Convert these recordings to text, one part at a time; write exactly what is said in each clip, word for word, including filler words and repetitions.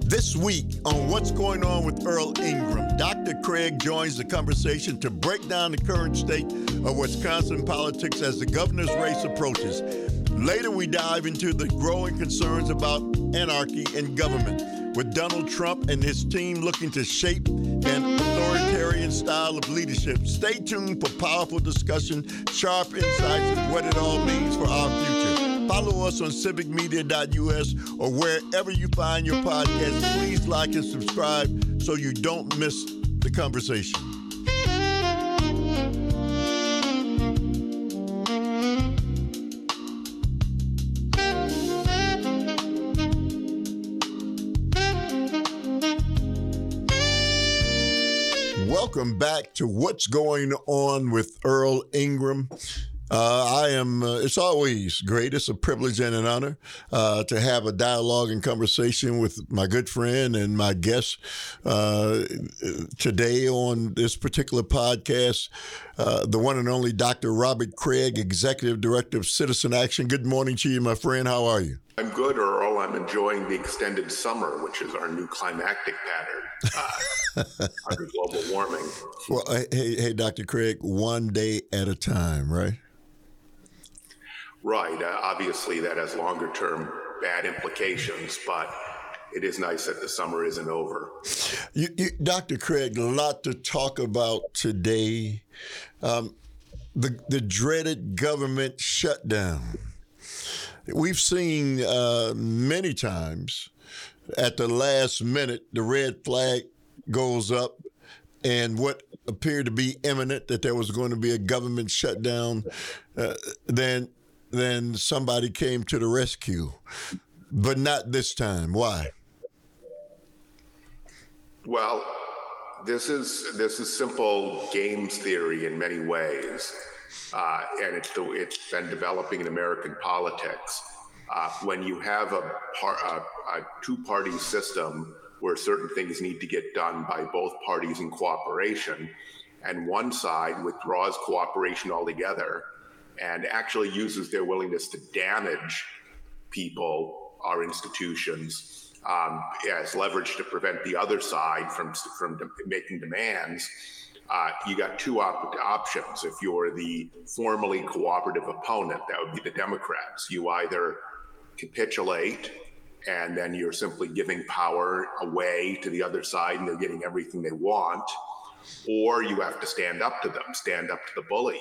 This week on What's Going On with Earl Ingram, Doctor Craig joins the conversation to break down the current state of Wisconsin politics as the governor's race approaches. Later, we dive into the growing concerns about anarchy in government, with Donald Trump and his team looking to shape an authoritarian style of leadership. Stay tuned for powerful discussion, sharp insights, and what it all means for our future. Follow us on civic media dot U S or wherever you find your podcast. Please like and subscribe so you don't miss the conversation. Welcome back to What's Going On with Earl Ingram. Uh, I am, uh, it's always great. It's a privilege and an honor uh, to have a dialogue and conversation with my good friend and my guest uh, today on this particular podcast, uh, the one and only Doctor Robert Craig, Executive Director of Citizen Action. Good morning to you, my friend. How are you? I'm good, Earl. I'm enjoying the extended summer, which is our new climactic pattern uh, under global warming. Well, hey, hey, Doctor Craig, one day at a time, right? Right. Uh, obviously, that has longer-term bad implications, but it is nice that the summer isn't over. You, you, Doctor Craig, a lot to talk about today. Um, the the dreaded government shutdown. We've seen uh, many times at the last minute, the red flag goes up and what appeared to be imminent, that there was going to be a government shutdown, uh, then then somebody came to the rescue, but not this time. Why? Well, this is this is simple games theory in many ways. Uh, and it's, the, it's been developing in American politics. Uh, when you have a, par, a, a two-party system where certain things need to get done by both parties in cooperation, and one side withdraws cooperation altogether and actually uses their willingness to damage people, our institutions, um, as leverage to prevent the other side from, from de- making demands, Uh, you got two op- options. If you're the formally cooperative opponent, that would be the Democrats. You either capitulate and then you're simply giving power away to the other side and they're getting everything they want, or you have to stand up to them, stand up to the bully.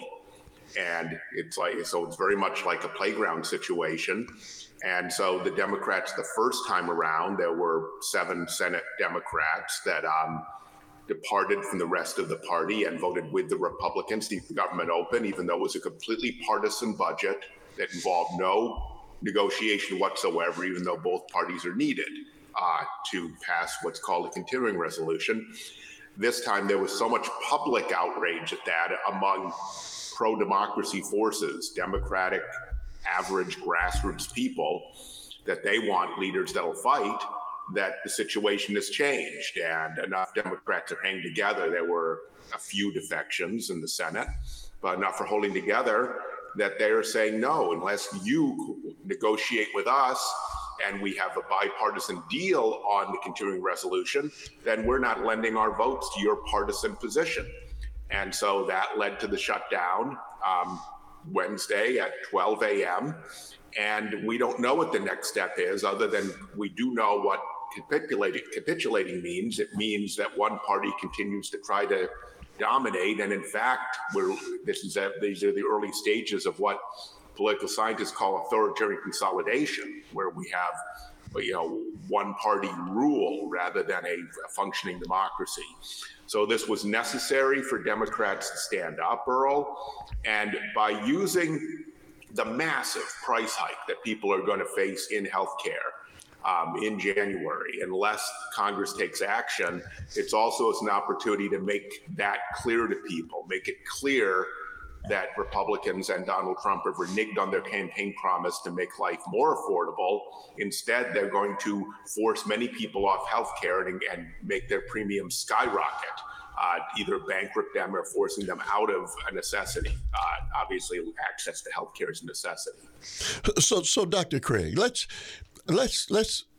And it's like, so it's very much like a playground situation. And so the Democrats, the first time around, there were seven Senate Democrats that, um, departed from the rest of the party and voted with the Republicans to keep the government open, even though it was a completely partisan budget that involved no negotiation whatsoever, even though both parties are needed uh, to pass what's called a continuing resolution. This time there was so much public outrage at that among pro-democracy forces, Democratic, average grassroots people, that they want leaders that'll fight, that the situation has changed and enough Democrats are hanging together. There were a few defections in the Senate, but enough are holding together that they're saying, no, unless you negotiate with us and we have a bipartisan deal on the continuing resolution, then we're not lending our votes to your partisan position. And so that led to the shutdown um, Wednesday at twelve a.m. And we don't know what the next step is, other than we do know what capitulating, capitulating means. It means that one party continues to try to dominate. And in fact, we're, this is a, these are the early stages of what political scientists call authoritarian consolidation, where we have, you know, one party rule rather than a, a functioning democracy. So this was necessary for Democrats to stand up, Earl. And by using the massive price hike that people are going to face in healthcare um, in January, unless Congress takes action, it's also as an opportunity to make that clear to people, make it clear that Republicans and Donald Trump have reneged on their campaign promise to make life more affordable. Instead, they're going to force many people off healthcare and, and make their premiums skyrocket. Uh, either bankrupt them or forcing them out of a necessity. Uh, obviously, access to healthcare is a necessity. So, so Doctor Craig, let's let's let's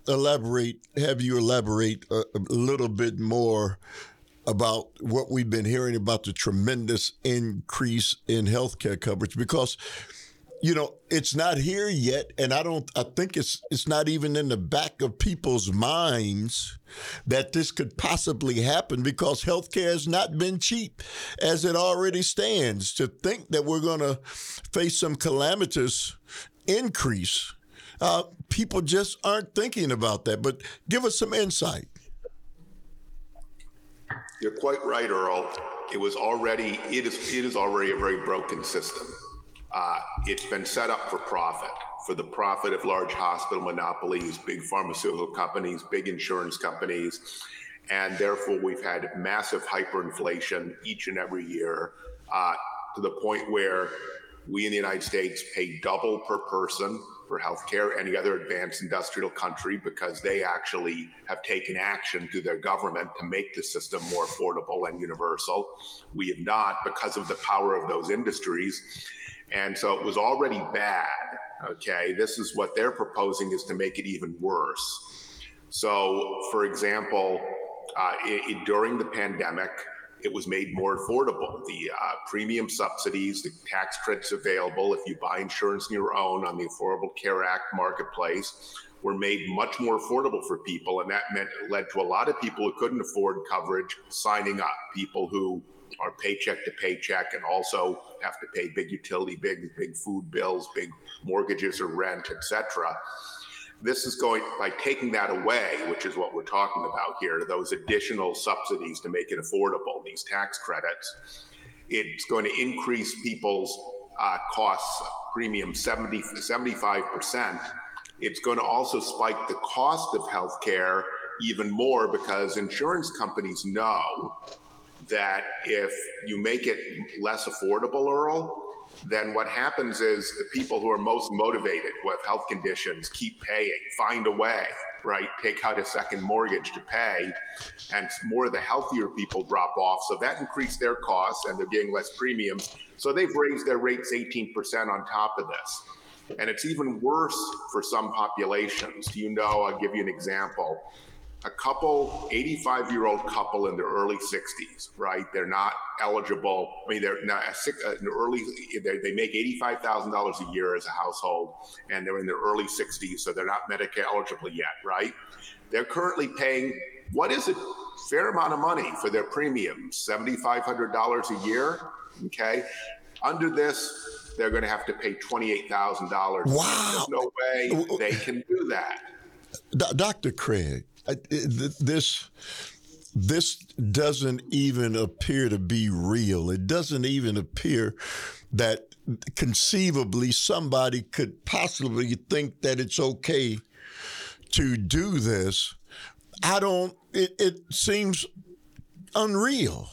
elaborate, have you elaborate a, a little bit more about what we've been hearing about the tremendous increase in healthcare coverage, because, you know, it's not here yet. And I don't, I think it's, it's not even in the back of people's minds that this could possibly happen, because healthcare has not been cheap as it already stands. To think that we're going to face some calamitous increase, uh, people just aren't thinking about that. But give us some insight. You're quite right, Earl. It was already, it is, it is already a very broken system. Uh, it's been set up for profit, for the profit of large hospital monopolies, big pharmaceutical companies, big insurance companies, and therefore we've had massive hyperinflation each and every year, uh, to the point where we in the United States pay double per person for healthcare any other advanced industrial country, because they actually have taken action through their government to make the system more affordable and universal. We have not, because of the power of those industries. And so it was already bad, okay? This is what they're proposing, is to make it even worse. So, for example, uh, it, it, during the pandemic, it was made more affordable. The uh, premium subsidies, the tax credits available if you buy insurance on your own on the Affordable Care Act marketplace, were made much more affordable for people. And that meant it led to a lot of people who couldn't afford coverage signing up, people who are paycheck to paycheck and also have to pay big utility, big, big food bills, big mortgages or rent, et cetera. This is going, by taking that away, which is what we're talking about here, those additional subsidies to make it affordable, these tax credits, it's going to increase people's uh, costs, premium seventy, seventy-five percent. It's going to also spike the cost of healthcare even more, because insurance companies know that if you make it less affordable, Earl, then what happens is the people who are most motivated, who have health conditions, keep paying, find a way, right? Take out a second mortgage to pay, and more of the healthier people drop off. So that increased their costs and they're getting less premiums. So they've raised their rates eighteen percent on top of this. And it's even worse for some populations. You know, I'll give you an example. A couple, eighty-five-year-old couple in their early sixties, right? They're not eligible. I mean, they're not a, an early. They, they make eighty-five thousand dollars a year as a household, and they're in their early sixties, so they're not Medicare eligible yet, right? They're currently paying what is a fair amount of money for their premiums, seventy-five hundred dollars a year. Okay, under this, they're going to have to pay twenty-eight thousand dollars. Wow! There's no way they can do that. D- Doctor Craig. This this doesn't even appear to be real. It doesn't even appear that conceivably somebody could possibly think that it's okay to do this. I don't, it, it seems unreal.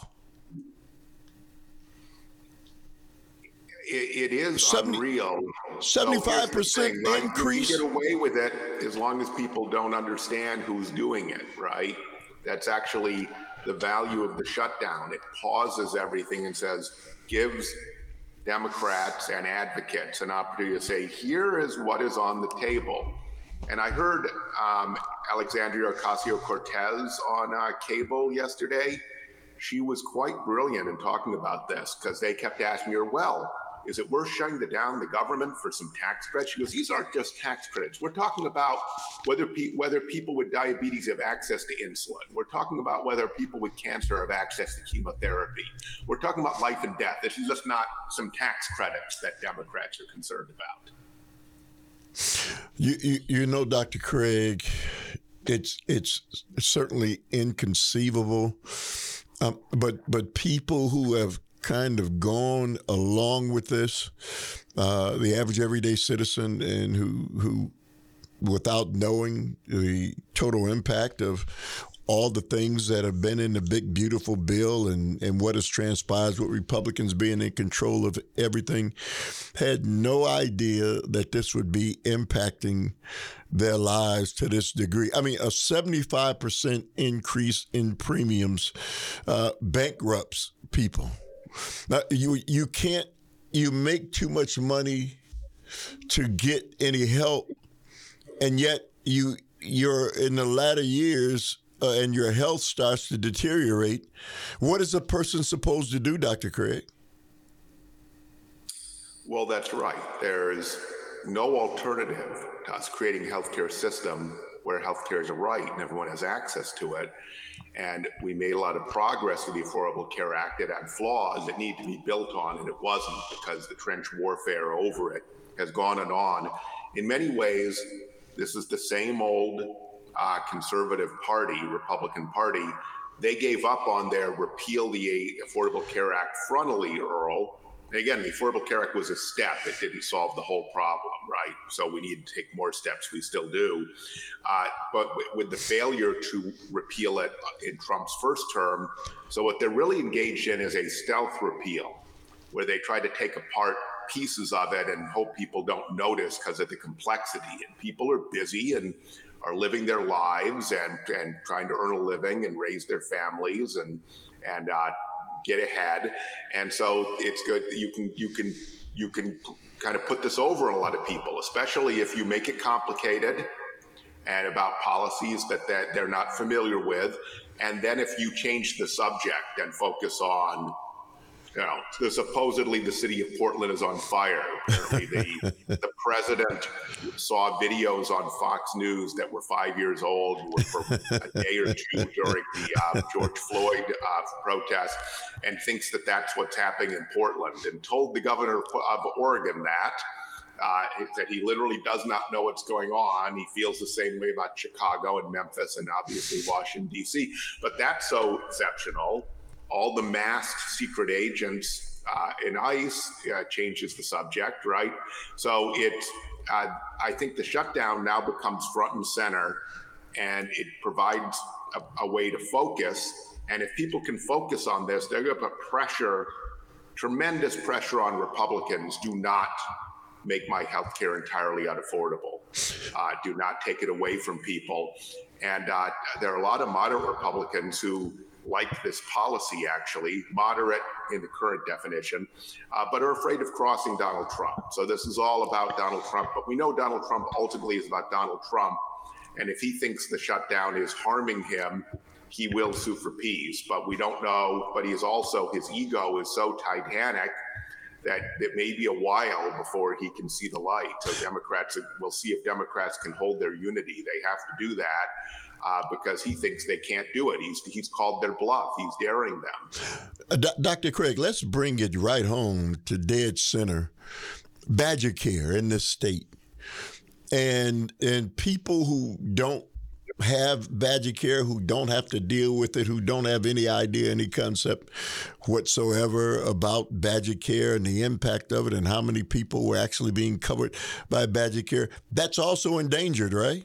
It, it is seventy, unreal. seventy-five percent so increase. You get away with it as long as people don't understand who's doing it, right? That's actually the value of the shutdown. It pauses everything and says, gives Democrats and advocates an opportunity to say, here is what is on the table. And I heard um, Alexandria Ocasio-Cortez on uh, cable yesterday. She was quite brilliant in talking about this, because they kept asking her, well, is it worth shutting down the government for some tax credits? She goes, these aren't just tax credits. We're talking about whether pe- whether people with diabetes have access to insulin. We're talking about whether people with cancer have access to chemotherapy. We're talking about life and death. This is just not some tax credits that Democrats are concerned about. You, you, you know, Doctor Craig, it's it's certainly inconceivable, um, but but people who have kind of gone along with this, uh, the average everyday citizen, and who who, without knowing the total impact of all the things that have been in the big, beautiful bill and, and what has transpired with Republicans being in control of everything, had no idea that this would be impacting their lives to this degree. I mean, a seventy-five percent increase in premiums uh, bankrupts people. Now, you you can't, you make too much money to get any help, and yet you you're in the latter years uh, and your health starts to deteriorate, what is a person supposed to do, Doctor Craig? Well, that's right. There's no alternative to us creating a healthcare system where healthcare is a right and everyone has access to it. And we made a lot of progress with the Affordable Care Act. It had flaws that need to be built on, and it wasn't, because the trench warfare over it has gone and on. In many ways, this is the same old uh, conservative party, Republican Party. They gave up on their repeal the Affordable Care Act frontally, Earl. And again, the Affordable Care Act was a step. It didn't solve the whole problem, right? So we need to take more steps. We still do. Uh, but with the failure to repeal it in Trump's first term, so what they're really engaged in is a stealth repeal, where they try to take apart pieces of it and hope people don't notice because of the complexity. And people are busy and are living their lives and, and trying to earn a living and raise their families and, and uh, get ahead. And so it's good that you can you can you can kind of put this over on a lot of people, especially if you make it complicated and about policies that, that they're not familiar with. And then if you change the subject and focus on, you know, so supposedly the city of Portland is on fire. Apparently the, the president saw videos on Fox News that were five years old, were for a day or two during the uh, George Floyd uh, protest, and thinks that that's what's happening in Portland, and told the governor of Oregon that. Uh, that he literally does not know what's going on. He feels the same way about Chicago and Memphis and obviously Washington, D C. But that's so exceptional. All the masked secret agents uh, in ICE uh, changes the subject, right? So it, uh, I think the shutdown now becomes front and center, and it provides a, a way to focus. And if people can focus on this, they're going to put pressure, tremendous pressure on Republicans. Do not make my health care entirely unaffordable. Uh, do not take it away from people. And uh, there are a lot of moderate Republicans who like this policy, actually, moderate in the current definition, uh, but are afraid of crossing Donald Trump. So this is all about Donald Trump, but we know Donald Trump ultimately is about Donald Trump. And if he thinks the shutdown is harming him, he will sue for peace, but we don't know. But he is also, his ego is so titanic that it may be a while before he can see the light. So Democrats, we'll see if Democrats can hold their unity. They have to do that uh, because he thinks they can't do it. He's he's called their bluff. He's daring them. Uh, D- Doctor Craig, let's bring it right home to dead center. Badger Care in this state. And and people who don't have Badger Care, who don't have to deal with it, who don't have any idea, any concept whatsoever about Badger Care and the impact of it and how many people were actually being covered by Badger Care, that's also endangered, right?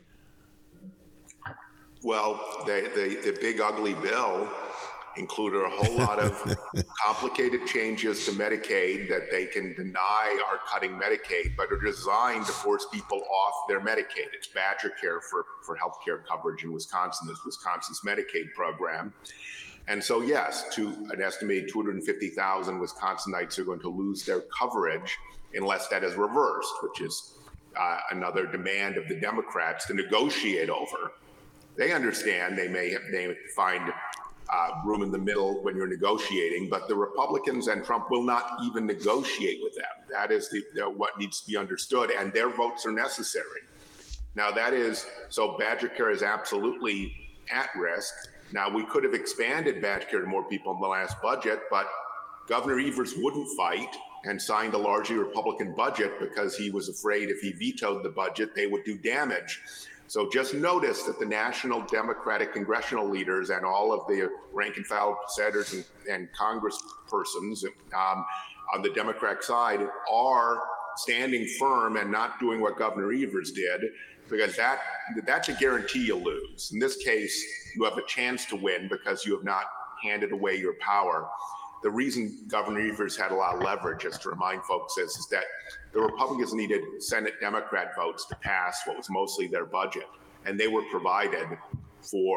Well, the, the, the big ugly bill included a whole lot of complicated changes to Medicaid that they can deny are cutting Medicaid, but are designed to force people off their Medicaid. It's Badger Care for, for health care coverage in Wisconsin. It's Wisconsin's Medicaid program. And so, yes, to an estimated two hundred fifty thousand Wisconsinites are going to lose their coverage unless that is reversed, which is uh, another demand of the Democrats to negotiate over. They understand they may have, they find Uh, room in the middle when you're negotiating, but the Republicans and Trump will not even negotiate with them. That is the, the, what needs to be understood, and their votes are necessary. Now that is, so Badger Care is absolutely at risk. Now we could have expanded Badger Care to more people in the last budget, but Governor Evers wouldn't fight and signed a largely Republican budget because he was afraid if he vetoed the budget, they would do damage. So just notice that the national Democratic congressional leaders and all of the rank and file senators and, and congresspersons um, on the Democratic side are standing firm and not doing what Governor Evers did, because that that's a guarantee you lose. In this case, you have a chance to win because you have not handed away your power. The reason Governor Evers had a lot of leverage, just to remind folks, is, is that the Republicans needed Senate Democrat votes to pass what was mostly their budget, and they were provided for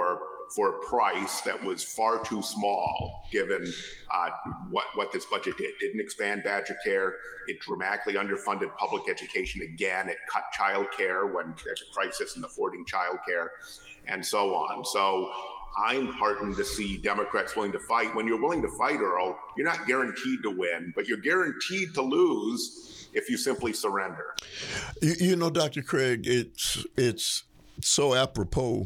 for a price that was far too small, given uh, what, what this budget did. It didn't expand Badger Care. It dramatically underfunded public education again. It cut child care when there's a crisis in affording child care, and so on. So I'm heartened to see Democrats willing to fight. When you're willing to fight, Earl, you're not guaranteed to win, but you're guaranteed to lose if you simply surrender. You, you know, Doctor Craig, it's it's so apropos,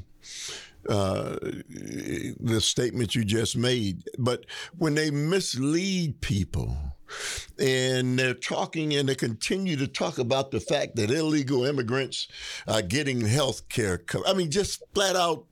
uh, the statement you just made. But when they mislead people and they're talking and they continue to talk about the fact that illegal immigrants are getting health care coverage, I mean, just flat out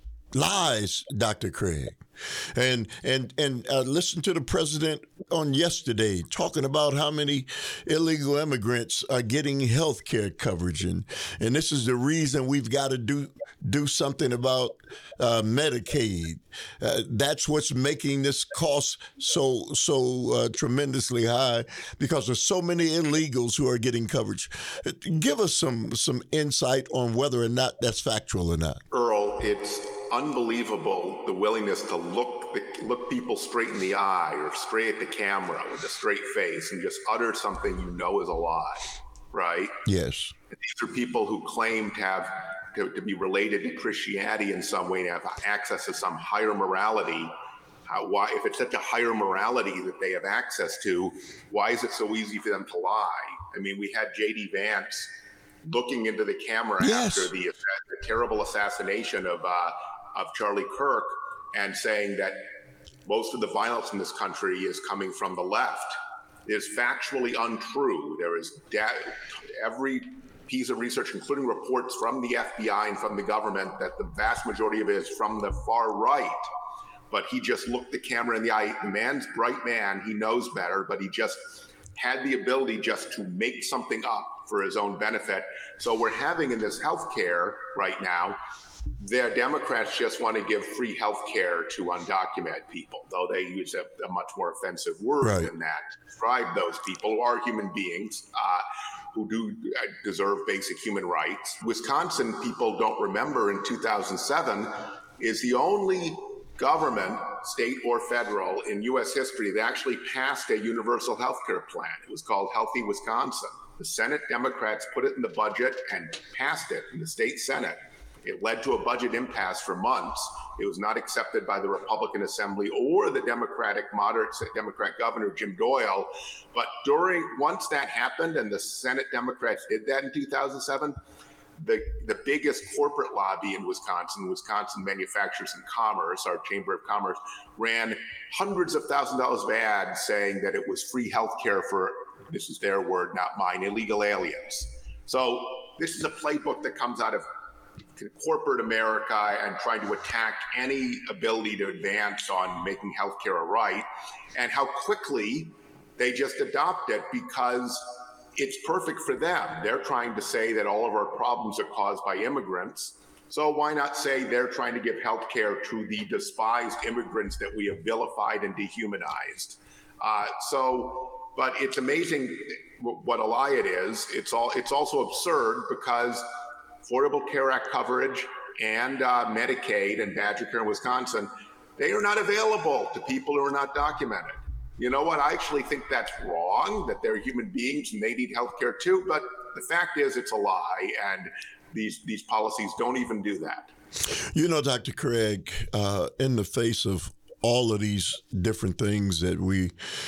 lies, Doctor Craig. And and and uh, listen to the president on yesterday talking about how many illegal immigrants are getting health care coverage. And, and this is the reason we've got to do do something about uh, Medicaid. Uh, that's what's making this cost so so uh, tremendously high, because there's so many illegals who are getting coverage. Give us some some insight on whether or not that's factual or not. Earl, it's unbelievable the willingness to look look people straight in the eye or straight at the camera with a straight face and just utter something you know is a lie, right? Yes. And these are people who claim to have to, to be related to Christianity in some way, to have access to some higher morality. How, why, if it's such a higher morality that they have access to, why is it so easy for them to lie? I mean, we had J D Vance looking into the camera yes. after the, the terrible assassination of uh, of Charlie Kirk and saying that most of the violence in this country is coming from the left. It is factually untrue. There is da- every piece of research, including reports from the F B I and from the government, that the vast majority of it is from the far right. But he just looked the camera in the eye. The man's a bright man. He knows better, but he just had the ability just to make something up for his own benefit. So we're having in this healthcare right now, their Democrats just want to give free health care to undocumented people, though they use a, a much more offensive word right. than that to describe those people who are human beings, uh, who do deserve basic human rights. Wisconsin, people don't remember, in two thousand seven, is the only government, state or federal, in U S history that actually passed a universal health care plan. It was called Healthy Wisconsin. The Senate Democrats put it in the budget and passed it in the state Senate. It led to a budget impasse for months. It was not accepted by the Republican Assembly or the Democratic, moderate Democrat governor, Jim Doyle. But during, once that happened and the Senate Democrats did that in two thousand seven, the, the biggest corporate lobby in Wisconsin, Wisconsin Manufacturers and Commerce, our Chamber of Commerce, ran hundreds of thousands of dollars of ads saying that it was free health care for, this is their word, not mine, illegal aliens. So this is a playbook that comes out of corporate America and trying to attack any ability to advance on making healthcare a right, and how quickly they just adopt it because it's perfect for them. They're trying to say that all of our problems are caused by immigrants. So why not say they're trying to give healthcare to the despised immigrants that we have vilified and dehumanized? Uh, so, but it's amazing what a lie it is. It's all. It's also absurd because Affordable Care Act coverage and uh, Medicaid and Badger Care in Wisconsin, they are not available to people who are not documented. You know what? I actually think that's wrong, that they're human beings and they need health care too. But the fact is it's a lie, and these, these policies don't even do that. You know, Doctor Craig, uh, in the face of all of these different things that we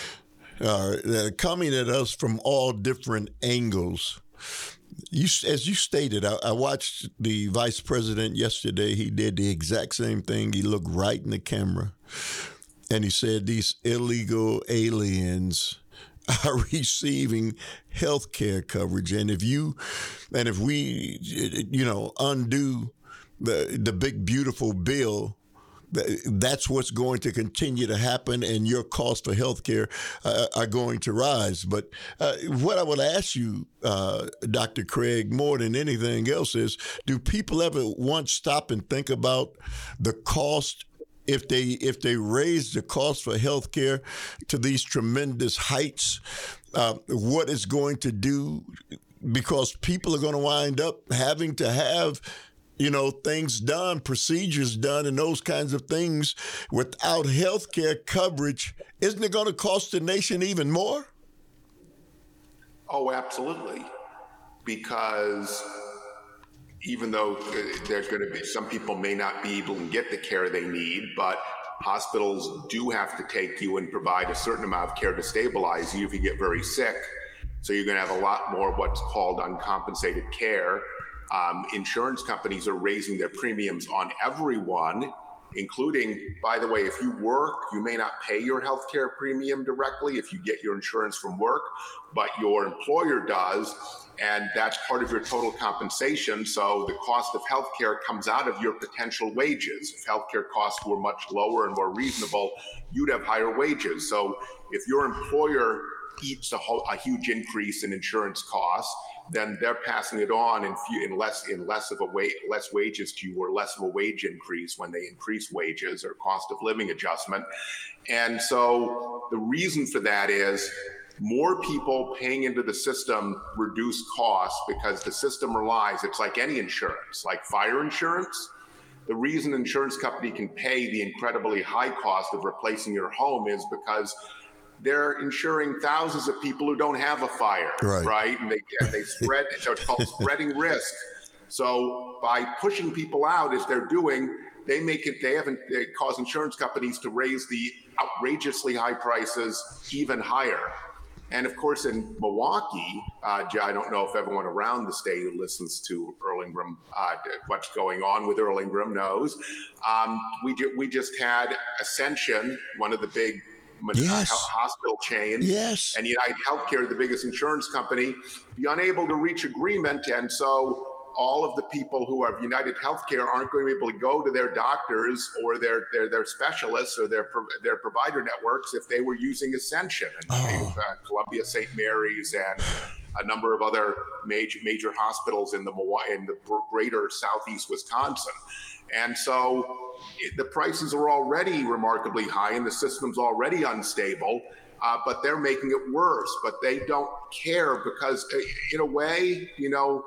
are that are coming at us from all different angles, You, as you stated, I, I watched the vice president yesterday. He did the exact same thing. He looked right in the camera and he said these illegal aliens are receiving health care coverage. And if you, and if we, you know, undo the, the big, beautiful bill, that's what's going to continue to happen, and your costs for health care uh, are going to rise. But uh, what I would ask you, uh, Doctor Craig, more than anything else is, do people ever once stop and think about the cost if they if they raise the cost for health care to these tremendous heights, uh, what it's going to do? Because people are going to wind up having to have you know, things done, procedures done, and those kinds of things without health care coverage, isn't it going to cost the nation even more? Oh, absolutely. Because even though there's going to be, some people may not be able to get the care they need, but hospitals do have to take you and provide a certain amount of care to stabilize you if you get very sick. So you're going to have a lot more what's called uncompensated care. Um, insurance companies are raising their premiums on everyone, including, by the way, if you work, you may not pay your health care premium directly if you get your insurance from work, but your employer does, and that's part of your total compensation. So the cost of health care comes out of your potential wages. If health care costs were much lower and more reasonable, you'd have higher wages. So if your employer eats a, whole, a huge increase in insurance costs, then they're passing it on in, few, in less in less of a wa- less wages to you, or less of a wage increase when they increase wages or cost of living adjustment. And so the reason for that is more people paying into the system reduce costs, because the system relies, it's like any insurance, like fire insurance. The reason an insurance company can pay the incredibly high cost of replacing your home is because they're insuring thousands of people who don't have a fire, right? right? And they and they spread, so it's called spreading risk. So by pushing people out, as they're doing, they make it, they haven't, they cause insurance companies to raise the outrageously high prices even higher. And of course, in Milwaukee, uh, I don't know if everyone around the state who listens to Earl Ingram, uh, what's going on with Earl Ingram knows. Um, we, ju- we just had Ascension, one of the big Yes. hospital chains, yes. and United Healthcare, the biggest insurance company, be unable to reach agreement. And so all of the people who have United Healthcare aren't going to be able to go to their doctors or their their, their specialists or their their provider networks if they were using Ascension and oh. uh, Columbia Saint Mary's and a number of other major major hospitals in the in the greater southeast Wisconsin. And so the prices are already remarkably high and the system's already unstable, uh, but they're making it worse. But they don't care because, in a way, you know,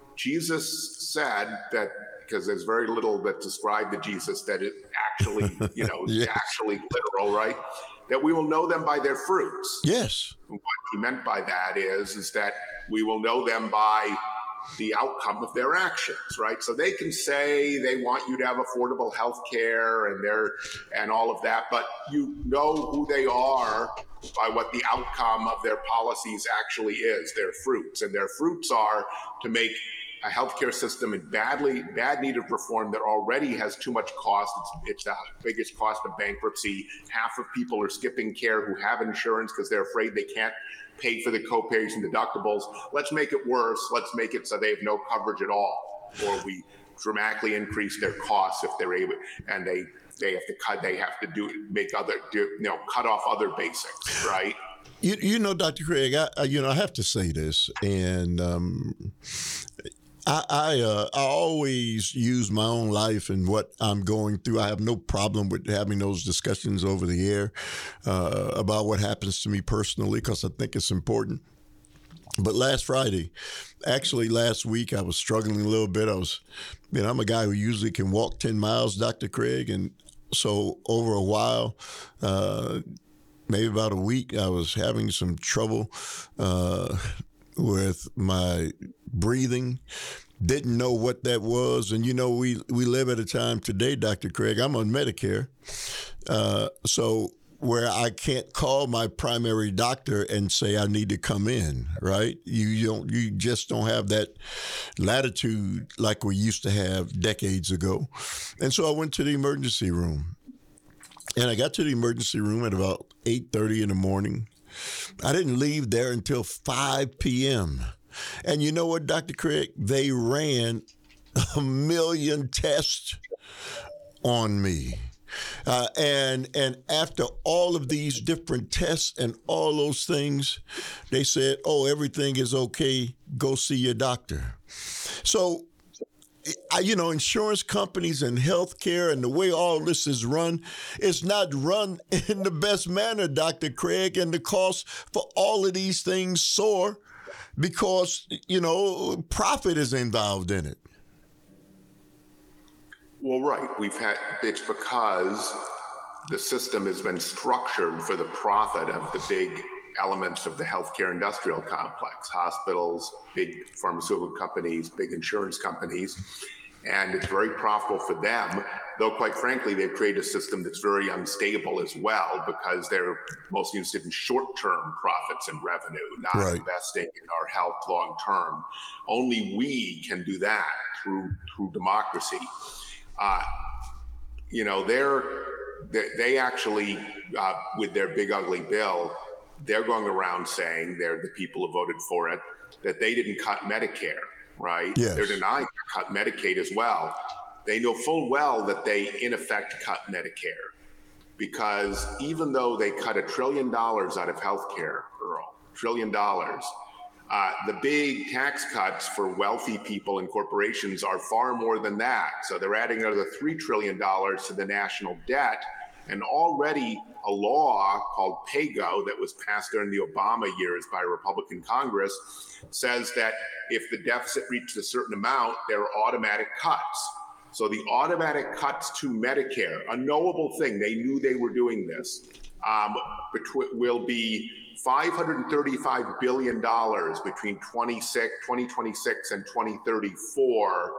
Jesus said that, because there's very little that described the Jesus that it actually, you know, yes. actually literal, right? That we will know them by their fruits. Yes. What he meant by that is, is that we will know them by the outcome of their actions, right? So they can say they want you to have affordable health care and they're and all of that, but you know who they are by what the outcome of their policies actually is, their fruits. And their fruits are to make a healthcare system in badly bad need of reform that already has too much cost. It's, it's the biggest cost of bankruptcy. Half of people are skipping care who have insurance because they're afraid they can't pay for the co-pays and deductibles. Let's make it worse. Let's make it so they have no coverage at all, or we dramatically increase their costs if they're able, and they they have to cut. They have to do make other do, you know cut off other basics, right? You you know, Doctor Craig, I, I you know I have to say this, and um, I I, uh, I always use my own life and what I'm going through. I have no problem with having those discussions over the air uh, about what happens to me personally, because I think it's important. But last Friday, actually last week, I was struggling a little bit. I was, you know, I'm a guy who usually can walk ten miles, Doctor Craig. And so over a while, uh, maybe about a week, I was having some trouble uh, with my breathing. Didn't know what that was. And, you know, we, we live at a time today, Doctor Craig, I'm on Medicare. Uh, so where I can't call my primary doctor and say I need to come in, right? You don't, you just don't have that latitude like we used to have decades ago. And so I went to the emergency room. And I got to the emergency room at about eight thirty in the morning. I didn't leave there until five p.m. And you know what, Doctor Craig? They ran a million tests on me. Uh, and and after all of these different tests and all those things, they said, oh, everything is okay. Go see your doctor. So, I, you know, insurance companies and healthcare and the way all this is run, it's not run in the best manner, Doctor Craig, and the costs for all of these things soar because, you know, profit is involved in it. Well, right. We've had, it's because the system has been structured for the profit of the big elements of the healthcare industrial complex, hospitals, big pharmaceutical companies, big insurance companies. And it's very profitable for them, though quite frankly, they've created a system that's very unstable as well, because they're mostly interested in short-term profits and revenue, not Right. investing in our health long-term. Only we can do that through through democracy. Uh, you know, they're, they, they actually, uh, with their big ugly bill, they're going around saying, they're the people who voted for it, that they didn't cut Medicare. Right? Yes. They're denying to cut Medicaid as well. They know full well that they, in effect, cut Medicare, because even though they cut a trillion dollars out of healthcare, Earl, trillion dollars, uh, the big tax cuts for wealthy people and corporations are far more than that. So they're adding another three trillion dollars to the national debt. And already a law called PAYGO that was passed during the Obama years by a Republican Congress says that if the deficit reaches a certain amount, there are automatic cuts. So the automatic cuts to Medicare, a knowable thing, they knew they were doing this, um, will be five hundred thirty-five billion dollars between twenty twenty-six and twenty thirty-four.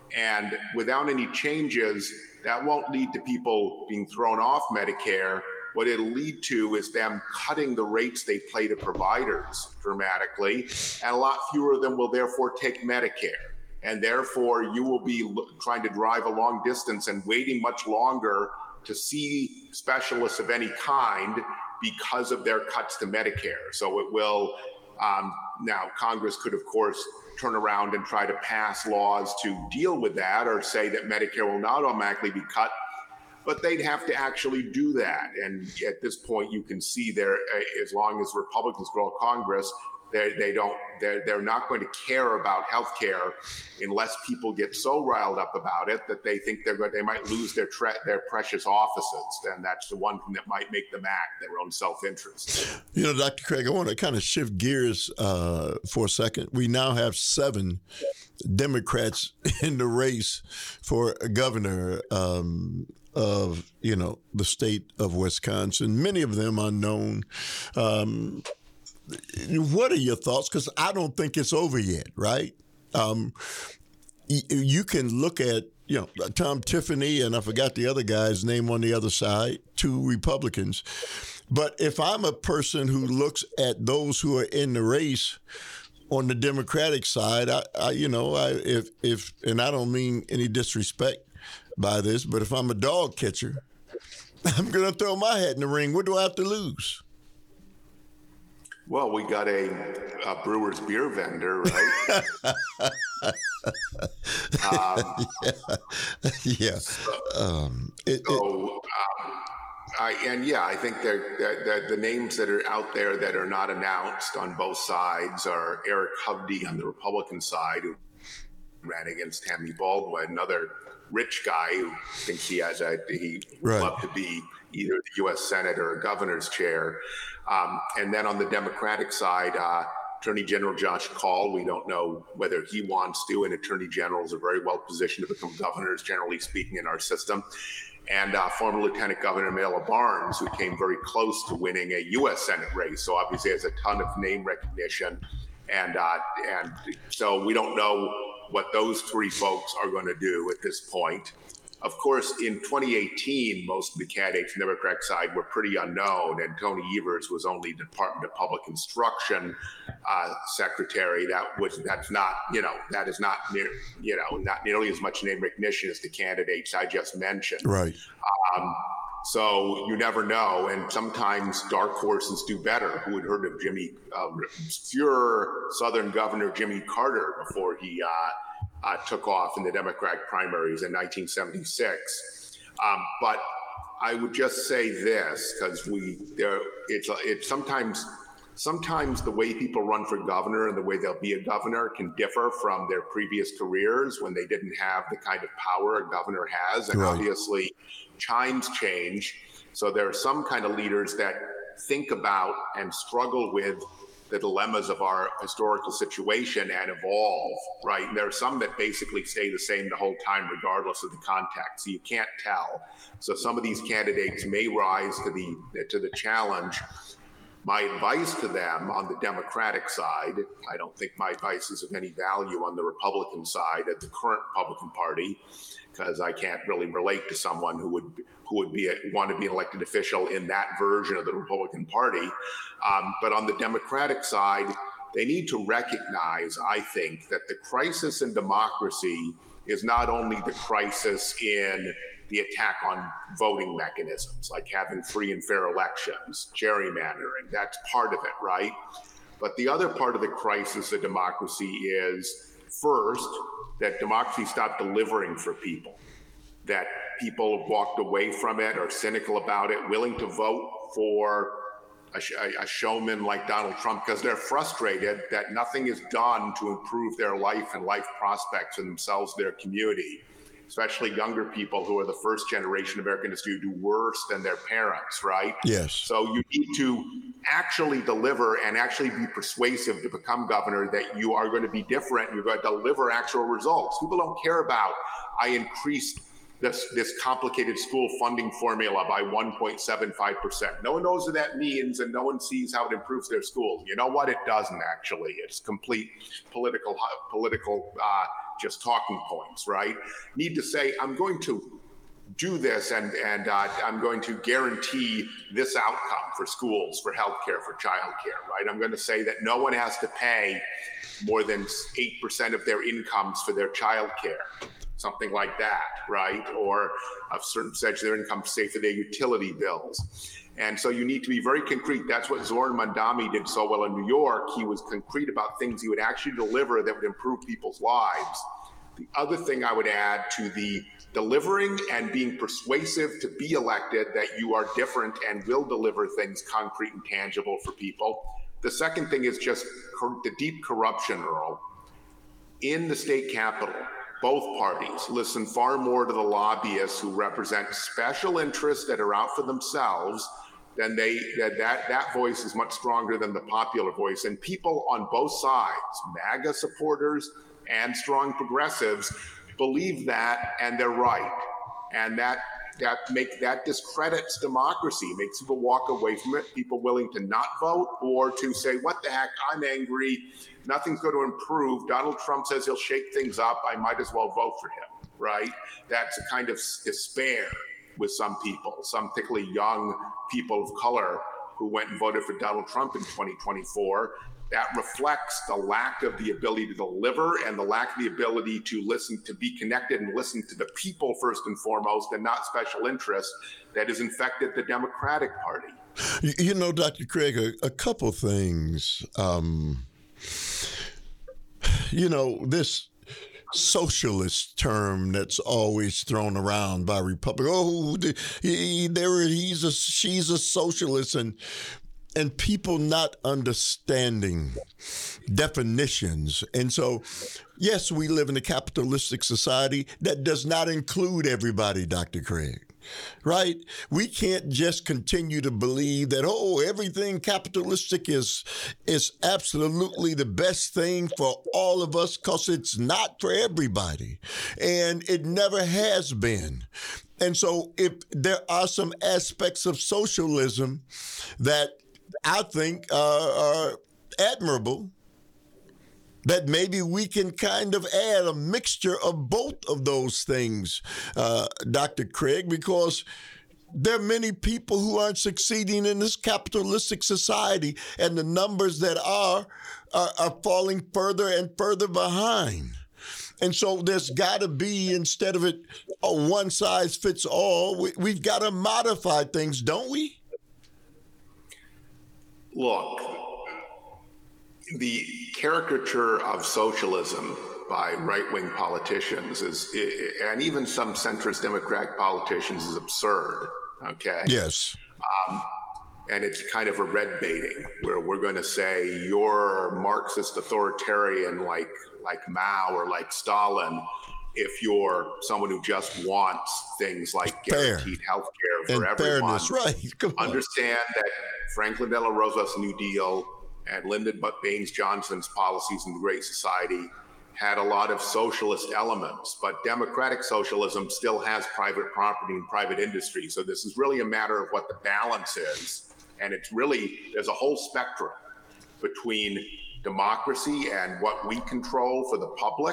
And without any changes, that won't lead to people being thrown off Medicare. What it'll lead to is them cutting the rates they pay to providers dramatically, and a lot fewer of them will therefore take Medicare. And therefore, you will be trying to drive a long distance and waiting much longer to see specialists of any kind because of their cuts to Medicare. So it will, um, now Congress could, of course, turn around and try to pass laws to deal with that, or say that Medicare will not automatically be cut, but they'd have to actually do that. And at this point, you can see there, as long as Republicans control Congress, they they don't they're they're not going to care about health care unless people get so riled up about it that they think they're going they might lose their tre- their precious offices. And that's the one thing that might make them act, their own self-interest. You know, Doctor Craig, I want to kind of shift gears uh, for a second. We now have seven Democrats in the race for governor um, of, you know, the state of Wisconsin, many of them unknown. Um, what are your thoughts? Because I don't think it's over yet, right? Um, y- you can look at, you know, Tom Tiffany, and I forgot the other guy's name on the other side, two Republicans. But if I'm a person who looks at those who are in the race on the Democratic side, I, I you know, I, if if and I don't mean any disrespect by this, but if I'm a dog catcher, I'm going to throw my hat in the ring. What do I have to lose? Well, we got a, a Brewers beer vendor, right? um, yeah. yeah. So, um, it, so um, I, and yeah, I think that the names that are out there that are not announced on both sides are Eric Hovde on the Republican side, who ran against Tammy Baldwin, another rich guy who thinks he has a, he would right. love to be either the U S Senate or a governor's chair. Um, and then on the Democratic side, uh, Attorney General Josh Kaul, we don't know whether he wants to, and attorney generals are very well positioned to become governors, generally speaking, in our system. And uh, former Lieutenant Governor Mayla Barnes, who came very close to winning a U S Senate race, so obviously has a ton of name recognition. And, uh, and so we don't know what those three folks are going to do at this point. Of course, in twenty eighteen, most of the candidates on the Democratic side were pretty unknown, and Tony Evers was only Department of Public Instruction uh, secretary. That was that's not you know that is not near you know not nearly as much name recognition as the candidates I just mentioned. Right. Um, so you never know, and sometimes dark horses do better. Who had heard of Jimmy uh, obscure Southern Governor Jimmy Carter before he? Uh, Uh, took off in the Democratic primaries in nineteen seventy-six. Um, but I would just say this, because we there it's it's sometimes sometimes the way people run for governor and the way they'll be a governor can differ from their previous careers when they didn't have the kind of power a governor has. And right. Obviously, times change. So there are some kind of leaders that think about and struggle with the dilemmas of our historical situation and evolve, right? And there are some that basically stay the same the whole time, regardless of the context. So you can't tell. So some of these candidates may rise to the to the challenge. My advice to them on the Democratic side, I don't think my advice is of any value on the Republican side of the current Republican Party, because I can't really relate to someone who would who would be a, want to be an elected official in that version of the Republican Party. Um, but on the Democratic side, they need to recognize, I think, that the crisis in democracy is not only the crisis in the attack on voting mechanisms, like having free and fair elections, gerrymandering, that's part of it, right? But the other part of the crisis of democracy is, first, that democracy stopped delivering for people, that people have walked away from it, are cynical about it, willing to vote for a, sh- a showman like Donald Trump because they're frustrated that nothing is done to improve their life and life prospects for themselves, their community, especially younger people who are the first generation of American history who do worse than their parents, right? Yes. So you need to actually deliver and actually be persuasive to become governor that you are going to be different. You're going to deliver actual results. People don't care about, I increased this, this complicated school funding formula by one point seven five percent. No one knows what that means, and no one sees how it improves their schools. You know what? It doesn't actually. It's complete political, political, uh, just talking points, right? Need to say, I'm going to do this, and and uh, I'm going to guarantee this outcome for schools, for healthcare, for childcare, right? I'm going to say that no one has to pay more than eight percent of their incomes for their childcare, something like that, right? Or a certain percentage of their income, say, for their utility bills. And so you need to be very concrete. That's what Zoran Mandami did so well in New York. He was concrete about things he would actually deliver that would improve people's lives. The other thing I would add to the delivering and being persuasive to be elected that you are different and will deliver things concrete and tangible for people. The second thing is just cor- the deep corruption, Earl. In the state capitol, both parties listen far more to the lobbyists who represent special interests that are out for themselves. Then they that, that that voice is much stronger than the popular voice. And people on both sides, MAGA supporters and strong progressives, believe that, and they're right. And that that make that discredits democracy, makes people walk away from it, people willing to not vote or to say, what the heck, I'm angry, nothing's going to improve. Donald Trump says he'll shake things up, I might as well vote for him, right? That's a kind of despair with some people, some particularly young people of color who went and voted for Donald Trump in twenty twenty-four. That reflects the lack of the ability to deliver and the lack of the ability to listen, to be connected and listen to the people first and foremost, and not special interests that has infected the Democratic Party. You know, Doctor Craig, a, a couple things. Um, you know, this socialist term that's always thrown around by Republicans. Oh, he, there, he's a, she's a socialist, and and people not understanding definitions. And so, yes, we live in a capitalistic society that does not include everybody, Doctor Craig. Right? We can't just continue to believe that, oh, everything capitalistic is is absolutely the best thing for all of us, because it's not for everybody. And it never has been. And so if there are some aspects of socialism that I think uh, are admirable, that maybe we can kind of add a mixture of both of those things, uh, Doctor Craig, because there are many people who aren't succeeding in this capitalistic society, and the numbers that are are, are falling further and further behind. And so there's got to be, instead of it a one size fits all, we, we've got to modify things, don't we? Look, the caricature of socialism by right-wing politicians is, and even some centrist Democratic politicians, is absurd, okay? Yes. Um, and it's kind of a red baiting, where we're going to say you're Marxist authoritarian like, like Mao or like Stalin if you're someone who just wants things like guaranteed health care for and everyone. Fairness, right. Come on. Understand that Franklin Delano Roosevelt's New Deal and Lyndon Baines Johnson's policies in the Great Society had a lot of socialist elements, but democratic socialism still has private property and private industry. So this is really a matter of what the balance is. And it's really, there's a whole spectrum between democracy and what we control for the public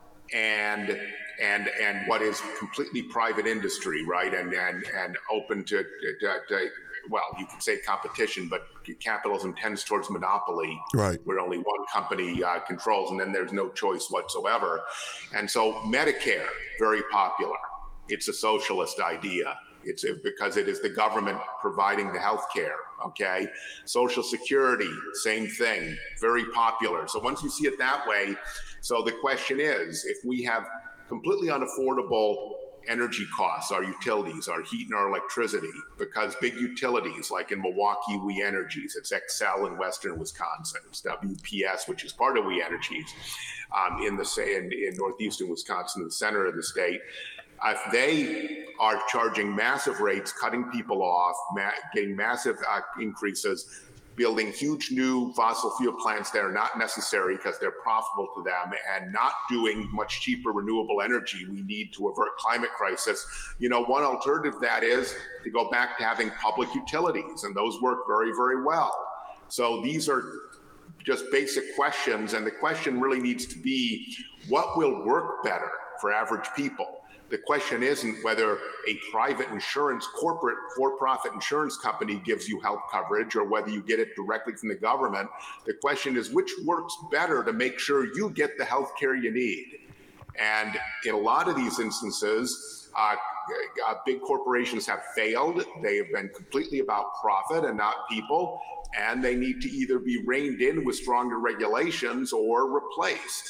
and and and what is completely private industry, right? And and and open to, to, to well, you could say competition, but capitalism tends towards monopoly, right, where only one company uh, controls, and then there's no choice whatsoever. And so Medicare, very popular. It's a socialist idea. It's a, because it is the government providing the health care, okay? Social Security, same thing, very popular. So once you see it that way, so the question is, if we have completely unaffordable energy costs, our utilities, our heat and our electricity, because big utilities like in Milwaukee, We Energies, it's Xcel in Western Wisconsin, it's W P S, which is part of We Energies, um, in the in, in northeastern Wisconsin, the center of the state. If they are charging massive rates, cutting people off, ma- getting massive uh, increases, building huge new fossil fuel plants that are not necessary because they're profitable to them, and not doing much cheaper renewable energy we need to avert climate crisis. You know, one alternative to that is to go back to having public utilities, and those work very, very well. So these are just basic questions, and the question really needs to be, what will work better for average people? The question isn't whether a private insurance, corporate for-profit insurance company gives you health coverage or whether you get it directly from the government. The question is which works better to make sure you get the health care you need. And in a lot of these instances, uh, uh, big corporations have failed. They have been completely about profit and not people. And they need to either be reined in with stronger regulations or replaced.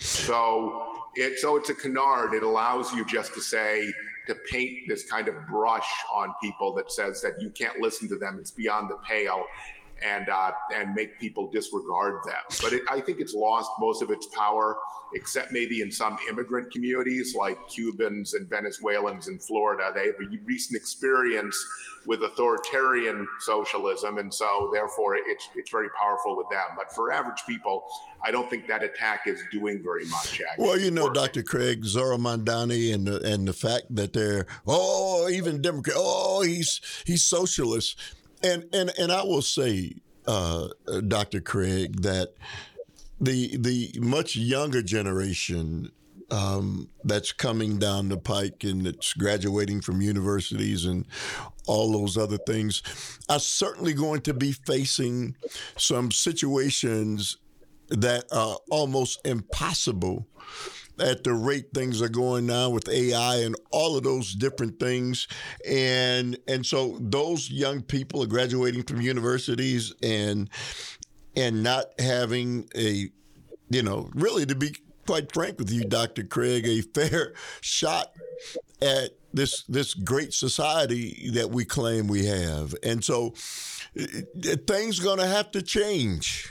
So it, so it's a canard. It allows you just to say, to paint this kind of brush on people that says that you can't listen to them, it's beyond the pale, and uh, and make people disregard them. But it, I think it's lost most of its power, except maybe in some immigrant communities like Cubans and Venezuelans in Florida. They have a recent experience with authoritarian socialism, and so therefore it's it's very powerful with them. But for average people, I don't think that attack is doing very much. Actually. Well, you know, Doctor Craig, Zohran Mamdani, and the, and the fact that they're, oh, even Democrat, oh, he's he's socialist. And and and I will say, uh, Doctor Craig, that the the much younger generation um, that's coming down the pike and that's graduating from universities and all those other things are certainly going to be facing some situations that are almost impossible at the rate things are going now with A I and all of those different things. And and so those young people are graduating from universities and and not having a, you know, really, to be quite frank with you, Doctor Craig, a fair shot at this this great society that we claim we have. And so things are going to have to change.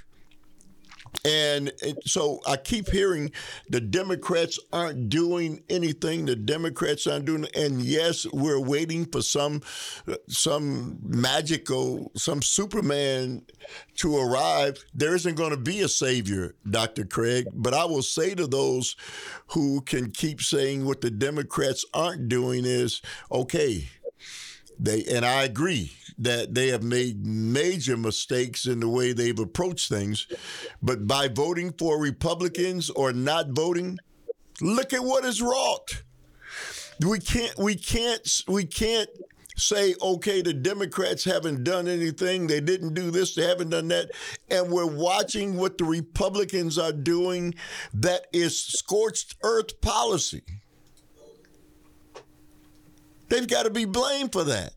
And so I keep hearing the Democrats aren't doing anything. The Democrats aren't doing, and yes, we're waiting for some some magical, some Superman to arrive. There isn't going to be a savior, Doctor Craig. But I will say to those who can keep saying what the Democrats aren't doing is, okay, they, and I agree that they have made major mistakes in the way they've approached things. But by voting for Republicans or not voting, look at what is wrought. We can't, we can't, we can't say, okay, the Democrats haven't done anything. They didn't do this. They haven't done that. And we're watching what the Republicans are doing that is scorched earth policy. They've got to be blamed for that.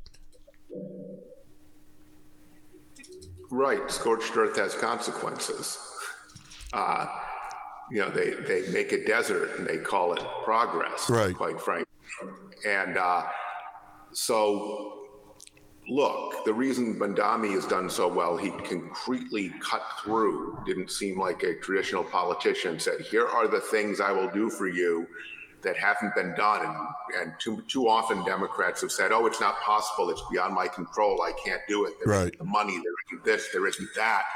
Right. Scorched earth has consequences. Uh, you know, they, they make a desert and they call it progress, right, quite frankly. And uh, so, look, the reason Mamdani has done so well, he concretely cut through, didn't seem like a traditional politician, said, here are the things I will do for you that haven't been done. And, and too too often Democrats have said, oh, it's not possible. It's beyond my control. I can't do it. There right. isn't the money. There isn't this. There isn't that.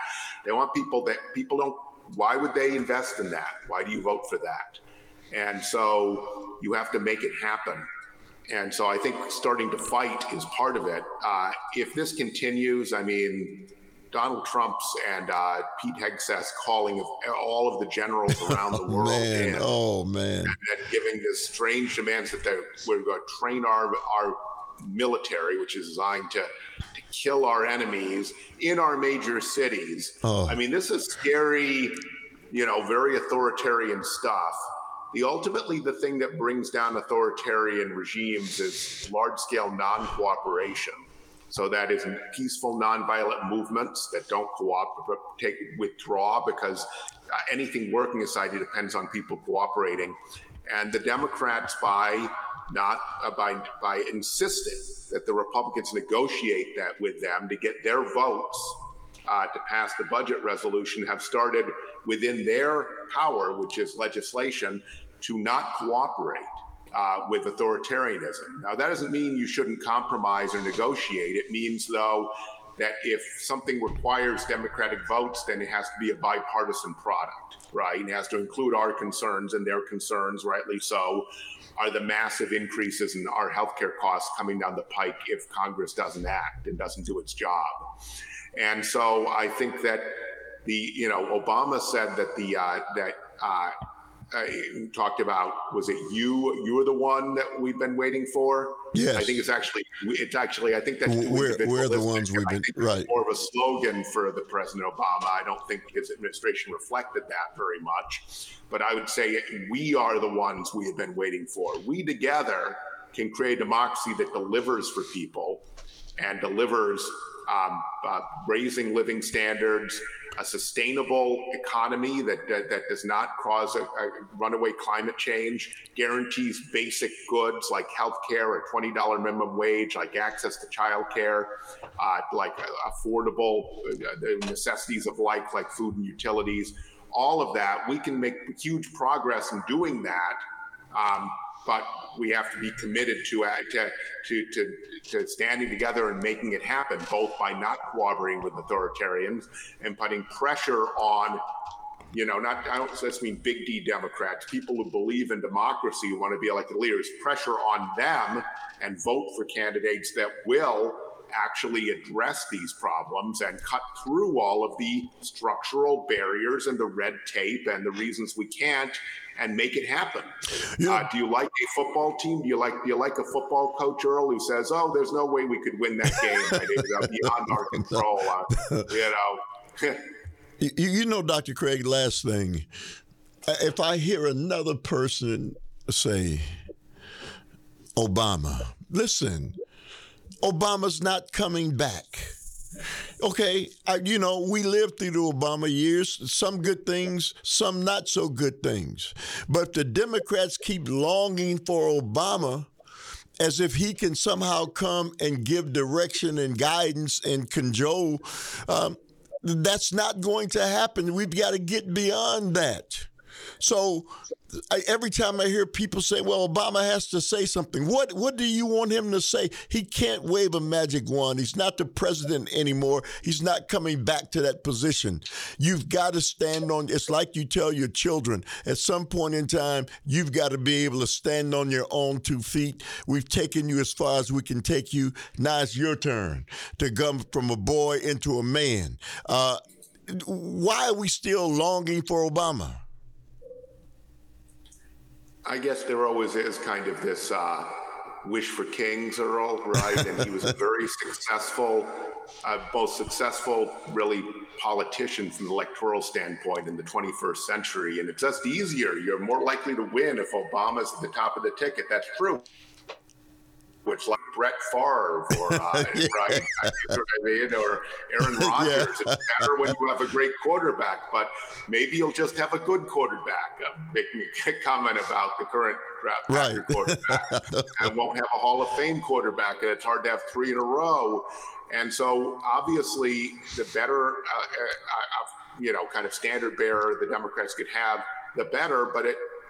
They want people that people don't, why would they invest in that? Why do you vote for that? And so you have to make it happen. And so I think starting to fight is part of it. Uh, if this continues, I mean, Donald Trump's and uh, Pete Hegseth's calling of all of the generals around the world man. in, oh man, and, and giving this strange demands that we're going to train our our military, which is designed to, to kill our enemies in our major cities. Oh. I mean, this is scary, you know, very authoritarian stuff. The ultimately, the thing that brings down authoritarian regimes is large-scale non-cooperation. So that is peaceful, nonviolent movements that don't cooperate, take withdraw, because uh, anything working society depends on people cooperating. And the Democrats, by not uh, by by insisting that the Republicans negotiate that with them to get their votes uh, to pass the budget resolution, have started within their power, which is legislation, to not cooperate uh, with authoritarianism. Now, that doesn't mean you shouldn't compromise or negotiate. It means, though, that if something requires Democratic votes, then it has to be a bipartisan product, right? It has to include our concerns, and their concerns, rightly so, are the massive increases in our healthcare costs coming down the pike if Congress doesn't act and doesn't do its job. And so I think that the, you know, Obama said that the, uh, that, uh, Uh, talked about, was it you? You were the one that we've been waiting for. Yes, I think it's actually. It's actually. I think that's we're, we're the ones we've been. Right. More of a slogan for the President Obama. I don't think his administration reflected that very much. But I would say we are the ones we have been waiting for. We together can create a democracy that delivers for people and delivers um, uh, raising living standards, a sustainable economy that, that, that does not cause a, a runaway climate change, guarantees basic goods like healthcare, a twenty dollar minimum wage, like access to childcare, uh, like uh, affordable uh, necessities of life, like food and utilities. All of that, we can make huge progress in doing that. Um, but we have to be committed to, uh, to, to, to, to standing together and making it happen, both by not cooperating with authoritarians and putting pressure on, you know, not, I don't just mean big D Democrats, people who believe in democracy, who want to be elected leaders, pressure on them and vote for candidates that will actually address these problems and cut through all of the structural barriers and the red tape and the reasons we can't, and make it happen. Yeah. Uh, do you like a football team? Do you like do you like a football coach, Earl, who says, "Oh, there's no way we could win that game. Right? It's beyond our control." Uh, you know. you, you know, Doctor Craig. Last thing, if I hear another person say, "Obama," listen, Obama's not coming back. Okay, I, you know, we lived through the Obama years, some good things, some not so good things. But the Democrats keep longing for Obama as if he can somehow come and give direction and guidance and cajole. Um, that's not going to happen. We've got to get beyond that. So I, every time I hear people say, well, Obama has to say something, what what do you want him to say? He can't wave a magic wand. He's not the president anymore. He's not coming back to that position. You've got to stand on, it's like you tell your children, at some point in time, you've got to be able to stand on your own two feet. We've taken you as far as we can take you. Now it's your turn to come from a boy into a man. Uh, why are we still longing for Obama? I guess there always is kind of this uh, wish for kings, Earl, right? And he was a very successful, uh, both successful, really politician from the electoral standpoint in the twenty-first century. And it's just easier. You're more likely to win if Obama's at the top of the ticket. That's true. Which, like Brett Favre, or uh, yeah. right, I mean, or Aaron Rodgers, yeah. It's better when you have a great quarterback. But maybe you'll just have a good quarterback. Uh, making a comment about the current draft right. quarterback, and won't have a Hall of Fame quarterback, and it's hard to have three in a row. And so, obviously, the better, uh, uh, uh, you know, kind of standard bearer the Democrats could have, the better. But it.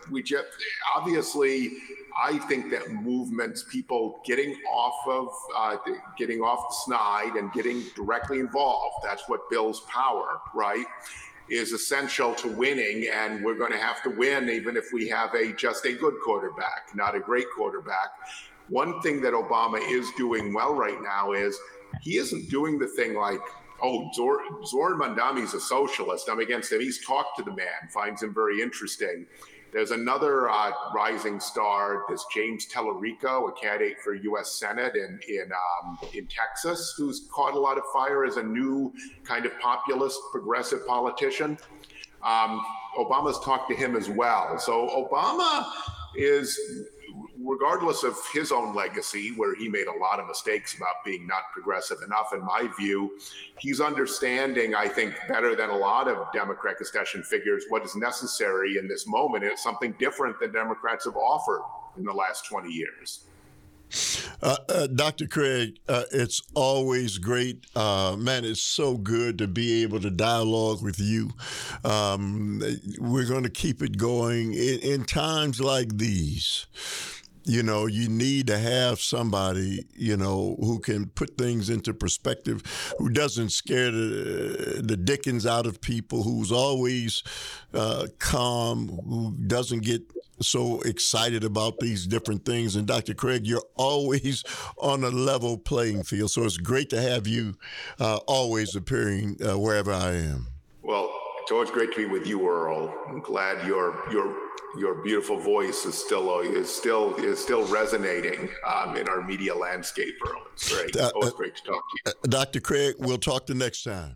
we just obviously, I think that movements, people getting off of uh, getting off the snide and getting directly involved, that's what builds power, right? Is essential to winning, and we're going to have to win even if we have a just a good quarterback, not a great quarterback. One thing that Obama is doing well right now is he isn't doing the thing like, oh, Zor, Zoran Mandami's a socialist, I'm against him. He's talked to the man, finds him very interesting. There's another uh, rising star, this James Tellerico, a candidate for U S Senate in in, um, in Texas, who's caught a lot of fire as a new kind of populist, progressive politician. Um, Obama's talked to him as well. So Obama is, regardless of his own legacy, where he made a lot of mistakes about being not progressive enough, in my view, he's understanding, I think, better than a lot of Democrat discussion figures, what is necessary in this moment. It's something different than Democrats have offered in the last twenty years. Uh, uh, Doctor Craig, uh, it's always great. Uh, man, it's so good to be able to dialogue with you. Um, we're going to keep it going in, in times like these. You know, you need to have somebody, you know, who can put things into perspective, who doesn't scare the, the dickens out of people, who's always uh, calm, who doesn't get so excited about these different things. And Doctor Craig, you're always on a level playing field. So it's great to have you uh, always appearing uh, wherever I am. Well, it's always great to be with you, Earl. I'm glad your your your beautiful voice is still is still is still resonating um, in our media landscape, Earl. It's great. It's always uh, great to talk to you. Doctor Craig, we'll talk the next time.